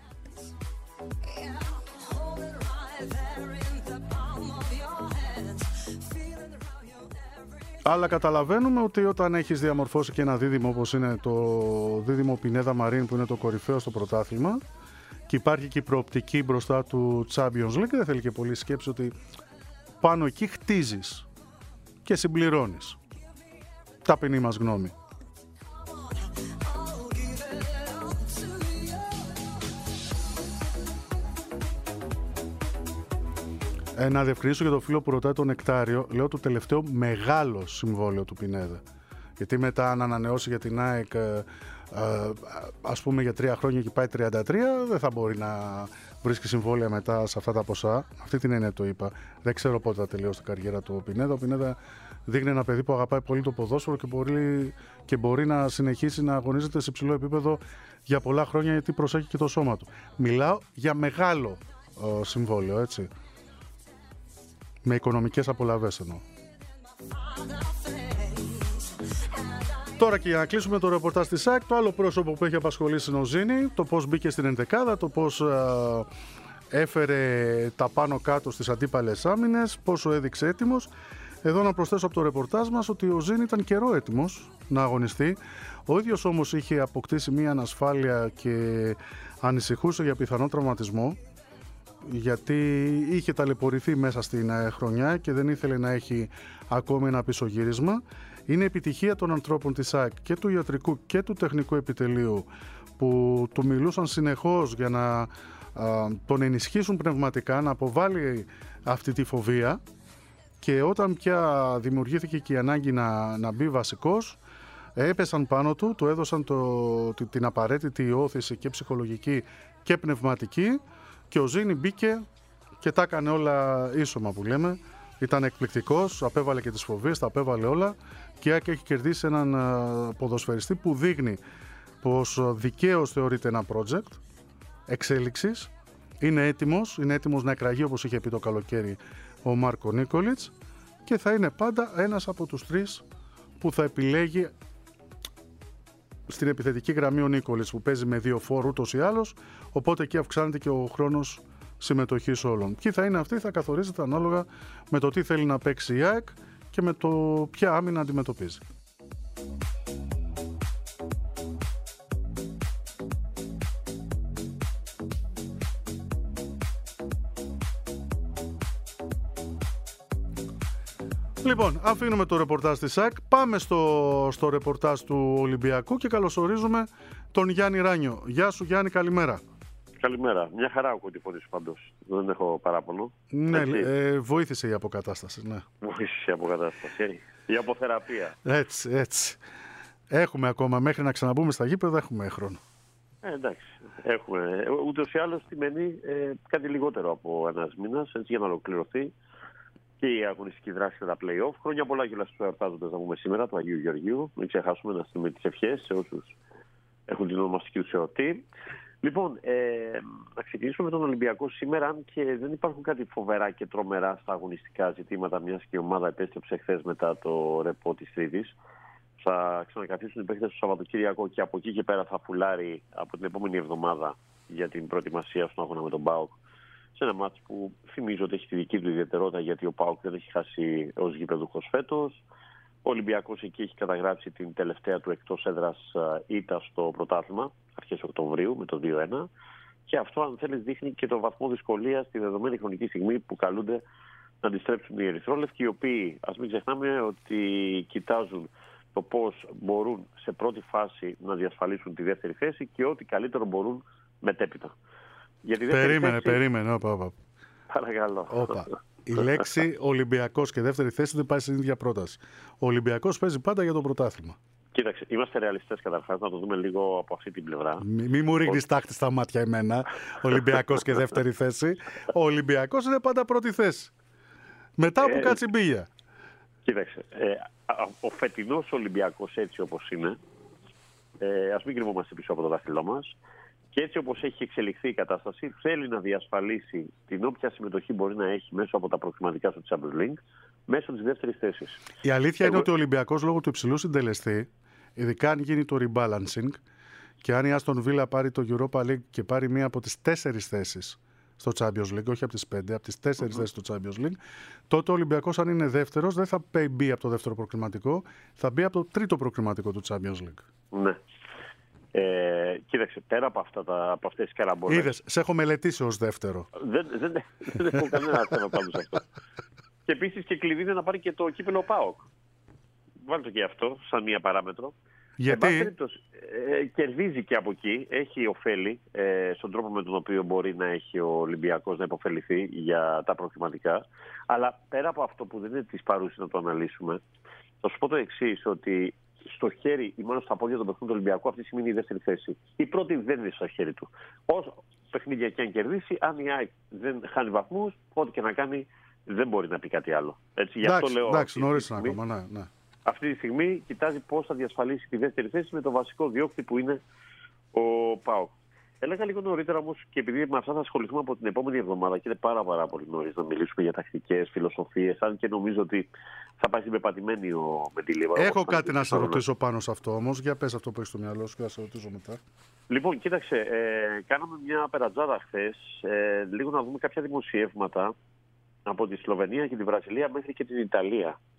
Αλλά καταλαβαίνουμε ότι όταν έχεις διαμορφώσει και ένα δίδυμο όπως είναι το δίδυμο Πινέδα Μαρίν, που είναι το κορυφαίο στο πρωτάθλημα, και υπάρχει και η προοπτική μπροστά του Champions League, δεν θέλει και πολύ σκέψη ότι πάνω εκεί χτίζεις και συμπληρώνεις. Ταπεινή μας γνώμη. Ε, να διευκρινίσω για το φίλο που ρωτάει τον Νεκτάριο, λέω το τελευταίο μεγάλο συμβόλαιο του Πινέδα. Γιατί μετά αν ανανεώσει για την ΑΕΚ ε, ε, ας πούμε για τρία χρόνια και πάει τριάντα τρία, δεν θα μπορεί να βρίσκει συμβόλαια μετά σε αυτά τα ποσά. Αυτή την έννοια το είπα. Δεν ξέρω πότε θα τελειώσει την καριέρα του Πινέδα. Ο Πινέδα δείχνει ένα παιδί που αγαπάει πολύ το ποδόσφαιρο και μπορεί, και μπορεί να συνεχίσει να αγωνίζεται σε υψηλό επίπεδο για πολλά χρόνια, γιατί προσέχει και το σώμα του. Μιλάω για μεγάλο ε, συμβόλαιο, έτσι. Με οικονομικές απολαβές εννοώ. Τώρα και για να κλείσουμε το ρεπορτάζ της ΑΕΚ, το άλλο πρόσωπο που έχει απασχολήσει είναι ο Ζήνη, το πώς μπήκε στην ενδεκάδα, το πώς α, έφερε τα πάνω κάτω στις αντίπαλες άμυνες, πόσο έδειξε έτοιμος. Εδώ να προσθέσω από το ρεπορτάζ μας ότι ο Ζήν ήταν καιρό έτοιμος να αγωνιστεί. Ο ίδιος όμως είχε αποκτήσει μία ανασφάλεια και ανησυχούσε για πιθανό τραυματισμό, γιατί είχε ταλαιπωρηθεί μέσα στην χρονιά και δεν ήθελε να έχει ακόμη ένα πισωγύρισμα. Είναι επιτυχία των ανθρώπων της ΑΕΚ και του ιατρικού και του τεχνικού επιτελείου που του μιλούσαν συνεχώς για να α, τον ενισχύσουν πνευματικά, να αποβάλει αυτή τη φοβία, και όταν πια δημιουργήθηκε και η ανάγκη να, να μπει βασικός, έπεσαν πάνω του, του έδωσαν το, την απαραίτητη όθηση και ψυχολογική και πνευματική, και ο Ζήνη μπήκε και τα έκανε όλα ίσωμα που λέμε. Ήταν εκπληκτικός, απέβαλε και τις φοβίες, τα απέβαλε όλα, και έχει κερδίσει έναν ποδοσφαιριστή που δείχνει πως δικαίως θεωρείται ένα project εξέλιξης. Είναι έτοιμος, είναι έτοιμος να εκραγεί, όπως είχε πει το καλοκαίρι ο Μάρκο Νίκολιτς, και θα είναι πάντα ένας από τους τρεις που θα επιλέγει στην επιθετική γραμμή ο Νίκολιτς, που παίζει με δύο φόρ ούτως ή άλλως, οπότε εκεί αυξάνεται και ο χρόνος συμμετοχής όλων. Ποιοι θα είναι αυτοί θα καθορίζεται ανάλογα με το τι θέλει να παίξει η ΑΕΚ και με το ποια άμυνα αντιμετωπίζει. Λοιπόν, αφήνουμε το ρεπορτάζ της ΑΕΚ, πάμε στο, στο ρεπορτάζ του Ολυμπιακού και καλωσορίζουμε τον Γιάννη Ράνιο. Γεια σου Γιάννη, καλημέρα. Καλημέρα. Μια χαρά ακούω τη φωνή σου πάντως. Δεν έχω παράπονο. Ναι, ε, βοήθησε η αποκατάσταση. Ναι. Βοήθησε η αποκατάσταση. Η αποθεραπεία. Έτσι, έτσι. Έχουμε ακόμα, μέχρι να ξαναμπούμε στα γήπεδα, έχουμε χρόνο. Ε, εντάξει. Έχουμε. Ούτως ή άλλως τι μένει ε, κάτι λιγότερο από ένας μήνας, έτσι, για να ολοκληρωθεί και η αγωνιστική δράση και τα play-off. Χρόνια πολλά κιόλας στους εορτάζοντες να πούμε σήμερα του Αγίου Γεωργίου. Μην ξεχάσουμε να στείλουμε τις ευχές σε όσους έχουν την ονομαστική τους εορτή. Λοιπόν, ε, να ξεκινήσουμε με τον Ολυμπιακό σήμερα, αν και δεν υπάρχουν κάτι φοβερά και τρομερά στα αγωνιστικά ζητήματα, μιας και η ομάδα επέστρεψε χθες μετά το ρεπό της Τρίτης. Θα ξανακαθίσουν οι παίκτες στο Σαββατοκύριακο και από εκεί και πέρα θα φουλάρει από την επόμενη εβδομάδα για την προετοιμασία στον αγώνα με τον ΠΑΟΚ. Σε ένα μάτς που θυμίζω ότι έχει τη δική του ιδιαιτερότητα, γιατί ο ΠΑΟΚ δεν έχει χάσει ως γηπεδούχος φέτος. Ο Ολυμπιακός εκεί έχει καταγράψει την τελευταία του εκτός έδρας ήττα στο πρωτάθλημα, αρχές Οκτωβρίου, με το δύο ένα. Και αυτό, αν θέλεις, δείχνει και το βαθμό δυσκολίας στη δεδομένη χρονική στιγμή που καλούνται να αντιστρέψουν οι ερυθρόλευκοι, οι οποίοι, ας μην ξεχνάμε, ότι κοιτάζουν το πώς μπορούν σε πρώτη φάση να διασφαλίσουν τη δεύτερη θέση και ό,τι καλύτερο μπορούν μετέπειτα. Γιατί περίμενε, θέση... περίμενε. Όπα, όπα. Παρακαλώ. Όπα. Η λέξη Ολυμπιακός και δεύτερη θέση δεν πάει στην ίδια πρόταση. Ο Ολυμπιακός παίζει πάντα για το πρωτάθλημα. Κοίταξε, είμαστε ρεαλιστές καταρχάς, να το δούμε λίγο από αυτή την πλευρά. Μη, μη μου ρίχνεις τάχτη στα μάτια εμένα, Ολυμπιακός και δεύτερη θέση. Ο Ολυμπιακός είναι πάντα πρώτη θέση. Μετά από ε, κατσιμπίγια. Κοίταξε, ε, ο φετινός Ολυμπιακός έτσι όπως είναι, ε, ας μην κρυβόμαστε πίσω από το δάχτυλό μας, και έτσι όπως έχει εξελιχθεί η κατάσταση, θέλει να διασφαλίσει την όποια συμμετοχή μπορεί να έχει μέσω από τα προκριματικά στο Champions League, μέσω της δεύτερης θέσης. Η αλήθεια Εγώ... είναι ότι ο Ολυμπιακός λόγω του υψηλού συντελεστή, ειδικά αν γίνει το rebalancing και αν η Aston Villa πάρει το Europa League και πάρει μία από τις τέσσερις θέσεις στο Champions League, όχι από τις πέντε, από τις τέσσερις mm-hmm. θέσεις στο Champions League, τότε ο Ολυμπιακός, αν είναι δεύτερος, δεν θα μπει από το δεύτερο προκριματικό, θα μπει από το τρίτο προκριματικό του Champions League. Ναι. Ε, κοίταξε, πέρα από, αυτά τα, από αυτές τις καραμπόλες... Είδες, σε έχω μελετήσει ως δεύτερο. Δεν, δεν, δεν έχω κανένα θέμα πάνω σε αυτό. Και επίσης και κλειδί είναι να πάρει και το κύπελλο ΠΑΟΚ. Βάλτε το και αυτό σαν μία παράμετρο. Γιατί? Ε, κερδίζει και από εκεί, έχει ωφέλη ε, στον τρόπο με τον οποίο μπορεί να έχει ο Ολυμπιακός να υποφεληθεί για τα προκριματικά. Αλλά πέρα από αυτό που δεν είναι της παρούσης να το αναλύσουμε, θα σου πω το εξής, ότι στο χέρι ή μάλλον στα πόδια των παιχνιδιών του Ολυμπιακού αυτή τη στιγμή είναι η δεύτερη θέση. Η πρώτη δεν είναι στο χέρι του. Όσο παιχνίδια και αν κερδίσει, αν η ΑΕΚ δεν χάνει βαθμούς, ό,τι και να κάνει δεν μπορεί να πει κάτι άλλο. Έτσι, γι' αυτό λέω. Εντάξει, νωρίς ακόμα, ναι, ναι. Αυτή τη στιγμή κοιτάζει πώς θα διασφαλίσει τη δεύτερη θέση με το βασικό διώκτη που είναι ο ΠΑΟΚ. Έλεγα λίγο νωρίτερα όμως, και επειδή με αυτά θα ασχοληθούμε από την επόμενη εβδομάδα και είναι πάρα, πάρα πολύ νωρίς να μιλήσουμε για τακτικές, φιλοσοφίες, αν και νομίζω ότι θα πάει συμπεπατημένη ο Μεντιλίβα. Έχω κάτι να σε ρωτήσω πάνω σε αυτό όμως. Για πες αυτό που έχεις στο μυαλό σου και θα σε ρωτήσω μετά. Λοιπόν, κοίταξε, ε, κάναμε μια περατζάδα χθες, ε, λίγο να δούμε κάποια δημοσιεύματα από τη Σλοβενία και τη Βραζιλία μέχρι και την Ιταλία.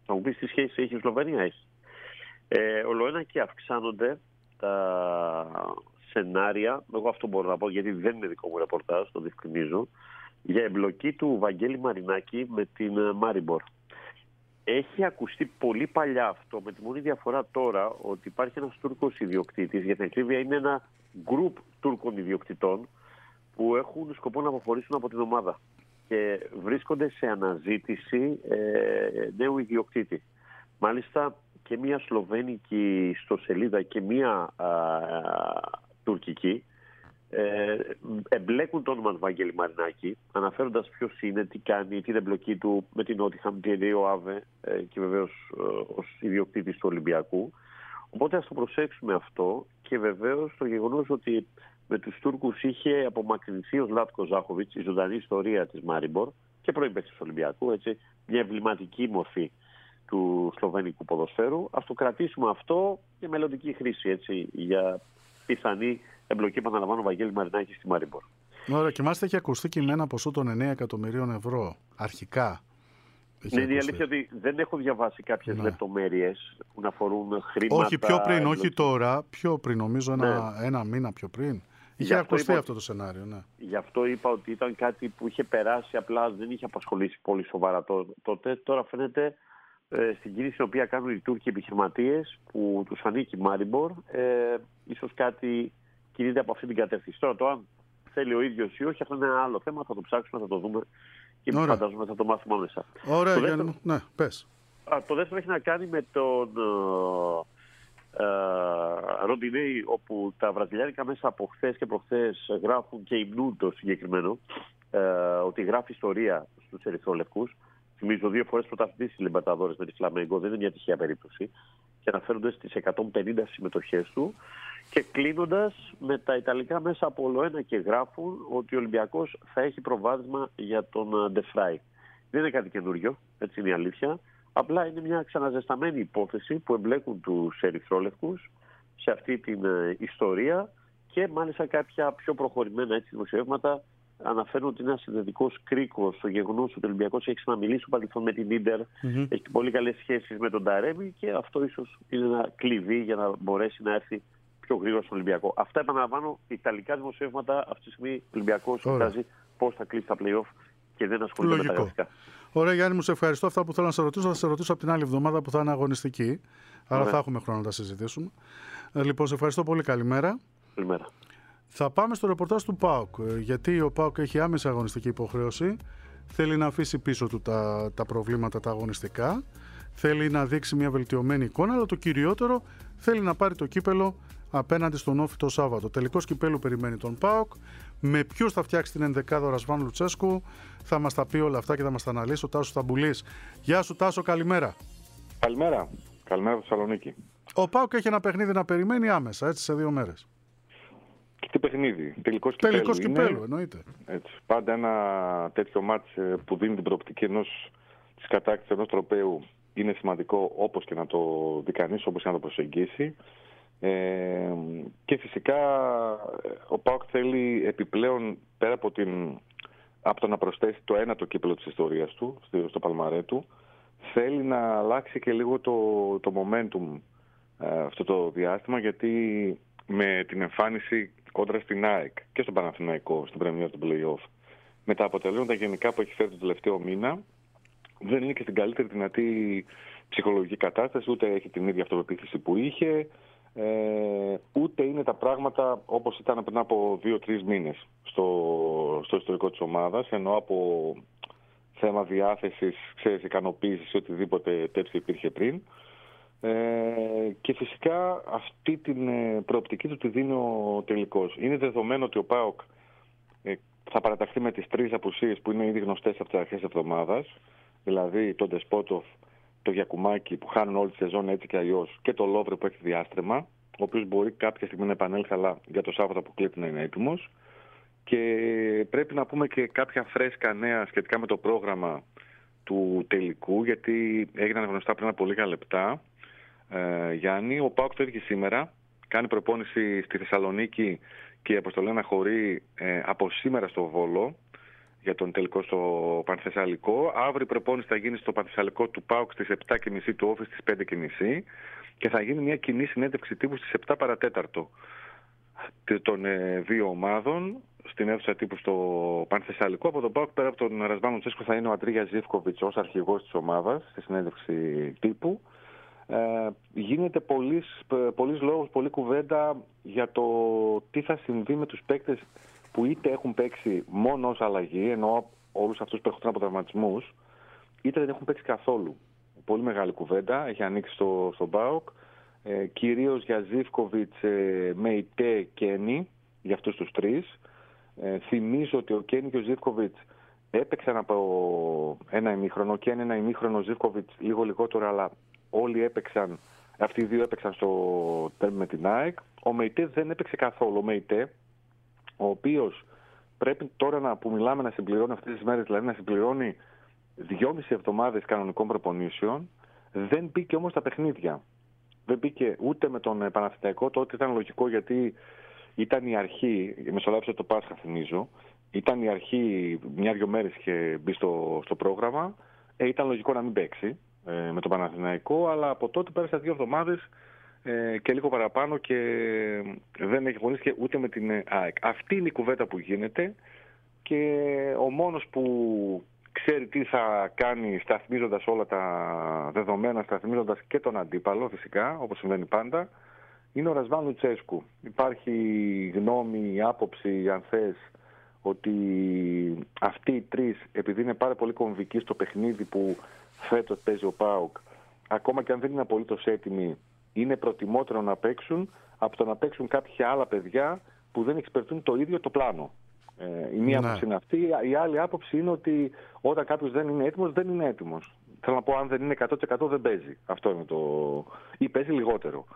Θα μου πεις τι σχέση έχει η Σλοβενία, έχει. Ε, ολοένα και αυξάνονται τα σενάρια, εγώ αυτό μπορώ να πω γιατί δεν είναι δικό μου ρεπορτάζ, το διευκρινίζω, για εμπλοκή του Βαγγέλη Μαρινάκη με την Μάριμπορ. Έχει ακουστεί πολύ παλιά αυτό, με τη μόνη διαφορά τώρα ότι υπάρχει ένας Τούρκος ιδιοκτήτης, για την ακρίβεια είναι ένα γκρουπ Τούρκων ιδιοκτητών που έχουν σκοπό να αποχωρήσουν από την ομάδα και βρίσκονται σε αναζήτηση ε, νέου ιδιοκτήτη. Μάλιστα και μία σλοβένικη ιστοσελίδα και μία α, α, τουρκική ε, εμπλέκουν το όνομα του Βαγγέλη Μαρινάκη, αναφέροντας ποιος είναι, τι κάνει, την εμπλοκή του με την Νότιχαμ, την ΟΑΒΕ ε, και βεβαίως ε, ως ιδιοκτήτης του Ολυμπιακού. Οπότε ας το προσέξουμε αυτό και βεβαίως το γεγονός ότι με τους Τούρκους είχε απομακρυνθεί ο Ζλάτκο Ζάχοβιτς, η ζωντανή ιστορία της Μάριμπορ και πρώην παίκτης του Ολυμπιακού, έτσι, μια εμβληματική μορφή του σλοβενικού ποδοσφαίρου. Ας το κρατήσουμε αυτό και μελλοντική χρήση, έτσι, για πιθανή εμπλοκή, επαναλαμβάνω, Βαγγέλη Μαρινάκη στη Μάριμπορ. Ωραία, και μάλιστα έχει ακουστεί και με ένα ποσό των εννέα εκατομμυρίων ευρώ αρχικά. Ναι, είναι η αλήθεια ότι δεν έχω διαβάσει κάποιες ναι. λεπτομέρειες που να αφορούν χρήματα. Όχι, πιο πριν, εμπλοκή. όχι τώρα, πιο πριν, νομίζω ένα, ναι. ένα μήνα πιο πριν. Είχε ακουστεί είπα, αυτό το σενάριο, ναι. Γι' αυτό είπα ότι ήταν κάτι που είχε περάσει, απλά δεν είχε απασχολήσει πολύ σοβαρά τότε. Τώρα φαίνεται ε, στην κίνηση την οποία κάνουν οι Τούρκοι επιχειρηματίες που τους ανήκει η Μάριμπορ, ε, ίσως κάτι κινείται από αυτή την κατεύθυνση. Τώρα το αν θέλει ο ίδιος ή όχι, αυτό είναι ένα άλλο θέμα, θα το ψάξουμε, θα το δούμε και φαντάζομαι θα το μάθουμε μέσα. Ωραία, το δεύτερο, για... ναι, πες. Α, το δεύτερο έχει να κάνει με τον Uh, Ροντινέι, όπου τα βραζιλιάνικα μέσα από χθες και προχθές γράφουν και υμνούν το συγκεκριμένο, uh, ότι γράφει ιστορία στους ερυθρόλευκους. Θυμίζω δύο φορές πρωταθλητής στις Λιμπερταδόρες με τη Φλαμέγκο, δεν είναι μια τυχαία περίπτωση, και αναφέρονται στις εκατόν πενήντα συμμετοχές του. Και κλείνοντας με τα Ιταλικά μέσα από ολοένα και γράφουν ότι ο Ολυμπιακός θα έχει προβάδισμα για τον Ντεφράι. Δεν είναι κάτι καινούριο, έτσι είναι η αλήθεια. Απλά είναι μια ξαναζεσταμένη υπόθεση που εμπλέκουν τους ερυθρόλευκους σε αυτή την ε, ιστορία και μάλιστα κάποια πιο προχωρημένα έτσι, δημοσιεύματα αναφέρουν ότι είναι ένα συνδετικός κρίκος στο γεγονός ότι ο Ολυμπιακός έχει ξαναμιλήσει στο παρελθόν με την Ίντερ, mm-hmm. έχει πολύ καλές σχέσεις με τον Ταρέμι και αυτό ίσως είναι ένα κλειδί για να μπορέσει να έρθει πιο γρήγορα στον Ολυμπιακό. Αυτά επαναλαμβάνω, ιταλικά δημοσιεύματα. Αυτή τη στιγμή ο Ολυμπιακός κοιτάζει πώς θα κλείσει τα play-off και δεν ασχολείται με τα γραφικά. Ωραία, Γιάννη, μου σε ευχαριστώ. Αυτά που θέλω να σε ρωτήσω, θα σε ρωτήσω από την άλλη εβδομάδα που θα είναι αγωνιστική. Άρα Ωραία. θα έχουμε χρόνο να τα συζητήσουμε. Ε, λοιπόν, σε ευχαριστώ πολύ. Καλημέρα. Καλημέρα. Θα πάμε στο ρεπορτάζ του ΠΑΟΚ. Γιατί ο ΠΑΟΚ έχει άμεση αγωνιστική υποχρέωση. Θέλει να αφήσει πίσω του τα, τα προβλήματα τα αγωνιστικά. Θέλει να δείξει μια βελτιωμένη εικόνα. Αλλά το κυριότερο, θέλει να πάρει το κύπελο απέναντι στον Όφη το Σάββατο. Τελικός κυπέλου περιμένει τον ΠΑΟΚ. Με ποιους θα φτιάξει την ενδεκάδα ο Ρασβάν Λουτσέσκου, θα μας τα πει όλα αυτά και θα μας τα αναλύσει ο Τάσος Σταμπουλής. Γεια σου Τάσο, καλημέρα. Καλημέρα. Καλημέρα από Θεσσαλονίκη. Ο ΠΑΟΚ έχει ένα παιχνίδι να περιμένει άμεσα, έτσι, σε δύο μέρες. Τι παιχνίδι, τελικός κυπέλου. Τελικός κυπέλου, εννοείται. Έτσι. Πάντα ένα τέτοιο μάτς που δίνει την προοπτική ενός, της κατάκτησης ενός τροπαίου είναι σημαντικό, όπως και να το δει κανείς, όπως και να το προσεγγίσει. Ε, και φυσικά ο ΠΑΟΚ θέλει επιπλέον, πέρα από, την, από το να προσθέσει το ένα το κύπελο της ιστορίας του στο παλμαρέ του, θέλει να αλλάξει και λίγο το, το momentum ε, αυτό το διάστημα, γιατί με την εμφάνιση κόντρα στην ΑΕΚ και στον Παναθηναϊκό στην πρεμιέρα του play-off, με τα αποτελέσματα γενικά που έχει φέρει το τελευταίο μήνα, δεν είναι και στην καλύτερη δυνατή ψυχολογική κατάσταση, ούτε έχει την ίδια αυτοπεποίθηση που είχε, Ε, ούτε είναι τα πράγματα όπως ήταν πριν από δύο-τρεις μήνες στο, στο ιστορικό της ομάδας, ενώ από θέμα διάθεσης, ξέρεις, ικανοποίησης ή οτιδήποτε τέτοιο υπήρχε πριν. Ε, και φυσικά αυτή την προοπτική του τη δίνει ο τελικός. Είναι δεδομένο ότι ο ΠΑΟΚ ε, θα παραταχθεί με τις τρεις απουσίες που είναι ήδη γνωστές από τις αρχές της εβδομάδας, δηλαδή τον Ντεσπότοφ, το Γιακουμάκι που χάνουν όλη τη σεζόν έτσι και αλλιώς, και το Λόβρε που έχει διάστρεμα, ο οποίος μπορεί κάποια στιγμή να επανέλθει, αλλά για το Σάββατο που κλείνει να είναι έτοιμος. Και πρέπει να πούμε και κάποια φρέσκα νέα σχετικά με το πρόγραμμα του τελικού, γιατί έγιναν γνωστά πριν από λίγα λεπτά. Ε, Γιάννη, ο ΠΑΟΚ το ίδιο σήμερα, κάνει προπόνηση στη Θεσσαλονίκη και η αποστολή αναχωρεί ε, από σήμερα στο Βόλο για τον τελικό στο Πανθεσσαλικό. Αύριο η προπόνηση θα γίνει στο Πανθεσσαλικό του ΠΑΟΚ στις επτά και μισή, του Όφη στις πέντε και μισή και θα γίνει μια κοινή συνέντευξη τύπου στις επτά παρατέταρτο των ε, δύο ομάδων στην αίθουσα τύπου στο Πανθεσσαλικό. Από τον ΠΑΟΚ, πέρα από τον Ρασβάν Λουτσέσκο, θα είναι ο Αντρίγια Ζίβκοβιτς ως αρχηγός της ομάδας στη συνέντευξη τύπου. Ε, γίνεται πολλής, πολλής λόγος, πολλή κουβέντα για το τι θα συμβεί με τους παίκτες που είτε έχουν παίξει μόνο ως αλλαγή, ενώ όλους αυτούς που έχουν από τραυματισμούς, είτε δεν έχουν παίξει καθόλου. Πολύ μεγάλη κουβέντα, έχει ανοίξει στο, στο ΠΑΟΚ. Ε, κυρίως για Ζίβκοβιτς, ε, Μεϊτέ, Κένι, για αυτούς τους τρεις. Ε, θυμίζω ότι ο Κένι και ο Ζίβκοβιτς έπαιξαν από ένα ημίχρονο. Ο Κένι ένα ημίχρονο, ο Ζίβκοβιτς λίγο λιγότερο, αλλά όλοι έπαιξαν, αυτοί οι δύο έπαιξαν στο τέρμι με την ΑΕΚ. Ο Μεϊτέ δεν έπαιξε καθόλου. Ο Μεϊτέ, ο οποίος πρέπει τώρα να, που μιλάμε να συμπληρώνει αυτές τις μέρες, δηλαδή να συμπληρώνει δυόμιση εβδομάδες κανονικών προπονήσεων, δεν μπήκε όμως στα παιχνίδια. Δεν μπήκε ούτε με τον Παναθηναϊκό, τότε ήταν λογικό γιατί ήταν η αρχή, μεσολάβησε το Πάσχα θυμίζω, ήταν η αρχή, μια-δυο μέρες είχε μπει στο, στο πρόγραμμα, ε, ήταν λογικό να μην παίξει ε, με τον Παναθηναϊκό, αλλά από τότε πέρασε δύο εβδομάδες ε, και λίγο παραπάνω και δεν έχει αγωνίσει ούτε με την ΑΕΚ. Αυτή είναι η κουβέντα που γίνεται και ο μόνος που ξέρει τι θα κάνει σταθμίζοντας όλα τα δεδομένα, σταθμίζοντας και τον αντίπαλο φυσικά, όπως συμβαίνει πάντα, είναι ο Ρασβάν Λουτσέσκου. Υπάρχει γνώμη, άποψη, αν θες, ότι αυτοί οι τρεις, επειδή είναι πάρα πολύ κομβικοί στο παιχνίδι που φέτος παίζει ο ΠΑΟΚ, ακόμα και αν δεν είναι απολύτως έτοιμοι, είναι προτιμότερο να παίξουν από το να παίξουν κάποια άλλα παιδιά που δεν εξυπηρετούν το ίδιο το πλάνο. Ε, η μία ναι. άποψη είναι αυτή. Η άλλη άποψη είναι ότι όταν κάποιος δεν είναι έτοιμος, δεν είναι έτοιμος. Θέλω να πω, αν δεν είναι εκατό τοις εκατό δεν παίζει. Αυτό είναι το. Ή παίζει λιγότερο.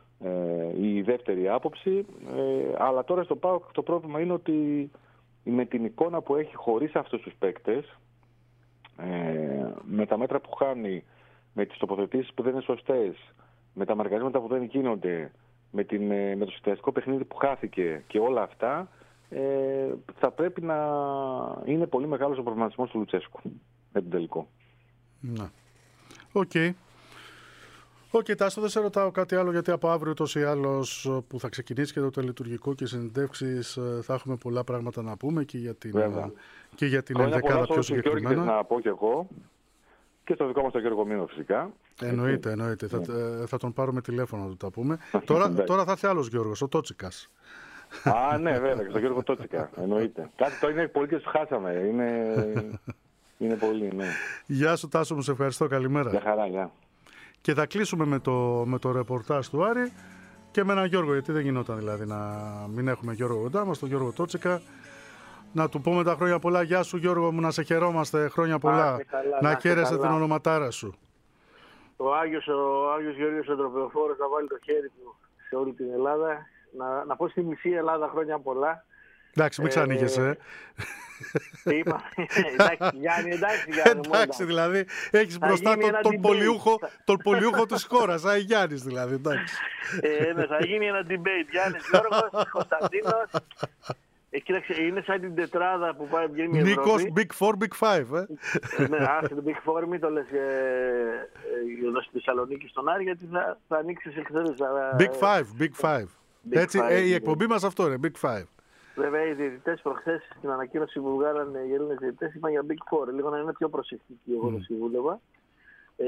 Ε, η δεύτερη άποψη. Ε, αλλά τώρα στο ΠΑΟΚ το πρόβλημα είναι ότι με την εικόνα που έχει χωρίς αυτούς τους παίκτες, ε, με τα μέτρα που χάνει, με τις τοποθετήσεις που δεν είναι σωστές, με τα μαργαρίσματα που δεν γίνονται, με, την, με το συνδυαστικό παιχνίδι που χάθηκε και όλα αυτά, ε, θα πρέπει να είναι πολύ μεγάλος ο προβληματισμός του Λουτσέσκου με τον τελικό. Ναι. Οκ. Okay. Οκ, okay, Τάσο, δεν σε ρωτάω κάτι άλλο, γιατί από αύριο ούτως ή άλλως που θα ξεκινήσει και το τελετουργικό και συνεντεύξεις θα έχουμε πολλά πράγματα να πούμε και για την, και για την ενδεκάδα πιο συγκεκριμένα. Να πω κι εγώ και στο δικό μας τον Γιώργο Μήνο φυσικά. Εννοείται, εννοείται. θα, θα τον πάρουμε τηλέφωνο να του τα πούμε. τώρα, τώρα θα έρθει άλλος Γιώργος, ο Τότσικας. Α, ναι, βέβαια, και στον Γιώργο Τότσικα, εννοείται. Κάτι το είναι πολύ και τους χάσαμε. Είναι, είναι πολύ, ναι. Γεια σου Τάσο, μου σε ευχαριστώ, καλημέρα. Για χαρά, γεια. Και θα κλείσουμε με το, με το ρεπορτάζ του Άρη και με έναν Γιώργο, γιατί δεν γινόταν δηλαδή να μην έχουμε Γιώργο κοντά μας, τον Γιώργο Τότσικα. Να του πούμε τα χρόνια πολλά. Γεια σου Γιώργο μου, να σε χαιρόμαστε, χρόνια πολλά. Καλά, να να χαίρεσαι την ονοματάρα σου. Ο Άγιος, ο Άγιος Γεωργίος ο Τροπεοφόρος θα βάλει το χέρι του σε όλη την Ελλάδα. Να, να πω στη μισή Ελλάδα χρόνια πολλά. Εντάξει, μην ξανοίγεσαι. Ε, είπα, εντάξει Γιάννη, εντάξει Γιάννη. Εντάξει, δηλαδή έχεις μπροστά τον, τον, πολιούχο, τον πολιούχο της χώρας, σαν Γιάννης δηλαδή, εντάξει. Ε, ναι, θα γίνει ένα debate, Γιάννης Γιώργος, Κωνσταντίνος. Ε, κοίταξε, είναι σαν την τετράδα που πάει βγαίνει η Ευρώπη. Νίκος, Big Four, Big Five, ε. Ναι, άσε το Big Four, μην το λες ε, ε, εδώ στη Θεσσαλονίκη στον Άρη, γιατί θα, θα ανοίξεις εκθέσεις. Big Five, Big Five. Big Έτσι, five, ε, η εκπομπή μας αυτό είναι, Big Five. Βέβαια, οι διαιτητές προχθές στην ανακοίνωση που βγάλανε οι Έλληνες διαιτητές είπαν για Big Four. Λίγο να είναι πιο προσεκτικοί, εγώ το συμβούλευα. Ε,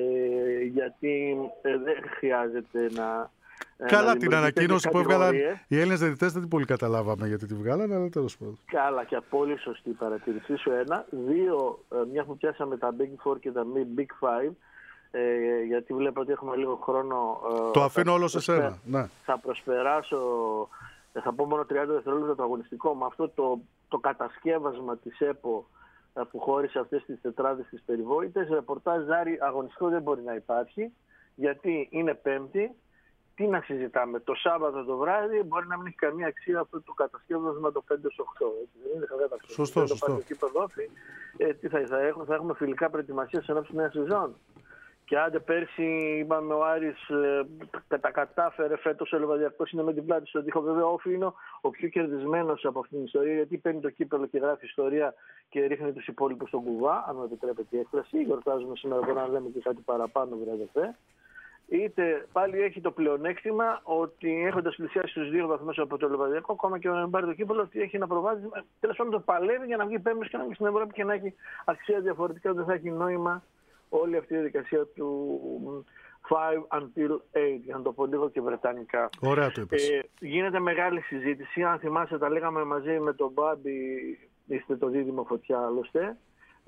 γιατί ε, δεν χρειάζεται να. Καλά, να την ανακοίνωση που έβγαλαν οι Έλληνες διαιτητές δεν την πολύ καταλάβαμε γιατί τη βγάλανε, αλλά τέλος πάντων. Καλά, και πολύ σωστή παρατήρησή σου. Ένα. Δύο, μια που πιάσαμε τα Big Four και τα Big Five. Ε, γιατί βλέπω ότι έχουμε λίγο χρόνο. Ε, το αφήνω όλο σε σένα. Ναι. Θα προσπεράσω. Θα πω μόνο τριάντα δευτερόλεπτα το αγωνιστικό. Με αυτό το, το κατασκεύασμα της ΕΠΟ που χώρισε αυτές τις τετράδες της περιβόητες, ρεπορτάζ Ζάρι αγωνιστικό δεν μπορεί να υπάρχει, γιατί είναι Πέμπτη. Τι να συζητάμε, το Σάββατο το βράδυ μπορεί να μην έχει καμία αξία αυτό το κατασκεύασμα το πέντε στις οκτώ. Δεν είναι κανένα σωστό, σωστό. Ε, τι θα, θα, έχουμε, θα έχουμε φιλικά προετοιμασία σε ενόψει νέα σεζόν. Και άντε πέρσι είπαμε ο Άρης ε, τα κατάφερε, φέτος ο Λιβαδιακός είναι με την πλάτη στο τοίχο. Βέβαια ο Όφη είναι ο πιο κερδισμένος από αυτήν την ιστορία, γιατί παίρνει το κύπελο και γράφει ιστορία και ρίχνει τους υπόλοιπους στον κουβά, αν μου επιτρέπετε η έκφραση. Γιορτάζουμε σήμερα, μπορεί να λέμε και κάτι παραπάνω, βράδυ. Είτε πάλι έχει το πλεονέκτημα ότι έχοντας πλησιάσει στους δύο βαθμούς από το Λιβαδιακό, ακόμα και όταν πάρει το κύπελο, ότι έχει ένα προβάδισμα. Τέλος πάντων το παλεύει για να βγει πέμπτος και να βγει στην Ευρώπη και να έχει αξία διαφορετικά, δεν θα έχει νόημα όλη αυτή η διαδικασία του five until eight, για να το πω λίγο και βρετανικά. Ωραία το είπες. Ε, γίνεται μεγάλη συζήτηση. Αν θυμάσαι, τα λέγαμε μαζί με τον Μπάμπη, είστε το δίδυμο φωτιά άλλωστε.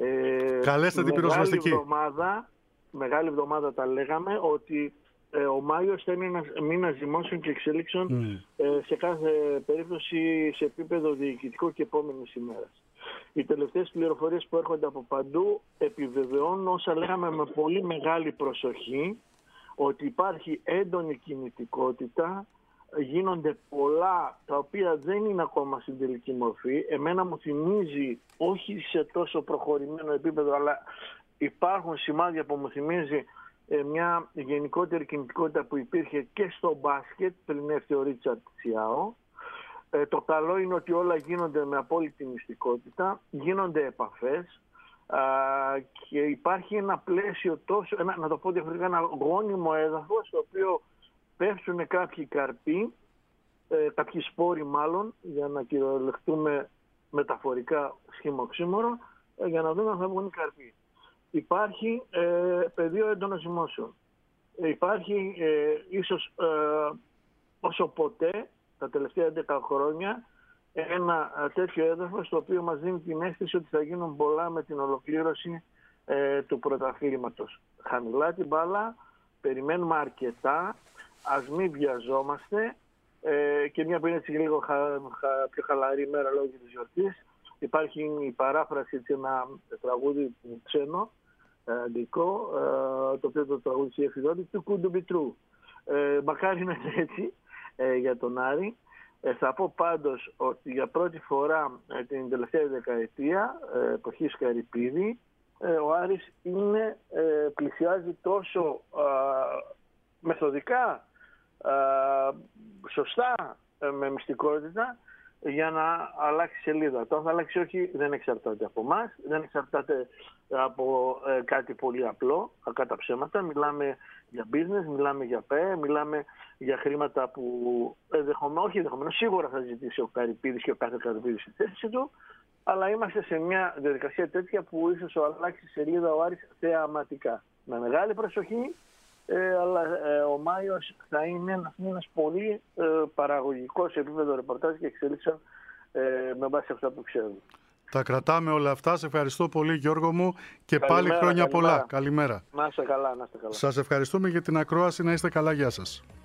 Ε, Καλέστε την πυροσβεστική. Εβδομάδα, μεγάλη εβδομάδα τα λέγαμε ότι ε, ο Μάιος θα είναι ένας μήνας ζυμώσεων και εξέλιξεων mm. ε, σε κάθε περίπτωση σε επίπεδο διοικητικό και επόμενης ημέρας. Οι τελευταίες πληροφορίες που έρχονται από παντού επιβεβαιώνουν όσα λέγαμε με πολύ μεγάλη προσοχή, ότι υπάρχει έντονη κινητικότητα, γίνονται πολλά τα οποία δεν είναι ακόμα στην τελική μορφή. Εμένα μου θυμίζει, όχι σε τόσο προχωρημένο επίπεδο, αλλά υπάρχουν σημάδια που μου θυμίζει ε, μια γενικότερη κινητικότητα που υπήρχε και στο μπάσκετ πριν έρθει ο Ρίτσαρτ Σιάο. Ε, το καλό είναι ότι όλα γίνονται με απόλυτη μυστικότητα, γίνονται επαφές α, και υπάρχει ένα πλαίσιο τόσο, ένα, να το πω διαφορετικά, ένα γόνιμο έδαφος στο οποίο πέφτουν κάποιοι καρποί, ε, κάποιοι σπόροι μάλλον, για να κυριολεχτούμε μεταφορικά σχήμο-ξύμορο, ε, για να δούμε αν θα βγουν οι καρποί. Υπάρχει ε, πεδίο έντονων ζυμώσεων. Ε, υπάρχει ε, ίσως ε, όσο ποτέ τα τελευταία έντεκα χρόνια ένα τέτοιο έδαφος το οποίο μας δίνει την αίσθηση ότι θα γίνουν πολλά με την ολοκλήρωση ε, του πρωταθλήματος. Χαμηλά την μπάλα, περιμένουμε αρκετά, ας μην βιαζόμαστε ε, και μια που είναι έτσι λίγο χα, χα, πιο χαλαρή ημέρα λόγω της γιορτής, υπάρχει η παράφραση σε ένα τραγούδι ξένο, ε, αγγλικό, ε, το οποίο το τραγούδι εφηδότη του Could be true. Ε, μακάρι να είναι έτσι ε, για τον Άρη. Ε, θα πω πάντως ότι για πρώτη φορά ε, την τελευταία δεκαετία, ε, εποχή Σκαρυπίδη, ε, ο Άρης είναι, ε, πλησιάζει τόσο ε, μεθοδικά, ε, σωστά, ε, με μυστικότητα, για να αλλάξει σελίδα. Το αν θα αλλάξει όχι δεν εξαρτάται από εμάς, δεν εξαρτάται από ε, κάτι πολύ απλό, κατά ψέματα. Μιλάμε για business, μιλάμε για ΠΕ, μιλάμε για χρήματα που ενδεχομένως, όχι ενδεχομένως, σίγουρα θα ζητήσει ο Καρυπίδης και ο κάθε Καρυπίδης στη θέση του, αλλά είμαστε σε μια διαδικασία τέτοια που ίσως αλλάξει σελίδα ο Άρης θεαματικά. Με μεγάλη προσοχή, ε, αλλά ε, ο Μάιος θα είναι ένας μήνας πολύ ε, παραγωγικός σε επίπεδο ρεπορτάζ και εξέλιξεων ε, με βάση αυτά που ξέρουμε. Τα κρατάμε όλα αυτά. Σε ευχαριστώ πολύ, Γιώργο μου, και Καλημέρα, πάλι χρόνια καλημέρα. πολλά. Καλημέρα. Να είστε καλά, να είστε καλά. Σας ευχαριστούμε για την ακρόαση. Να είστε καλά. Γεια σας.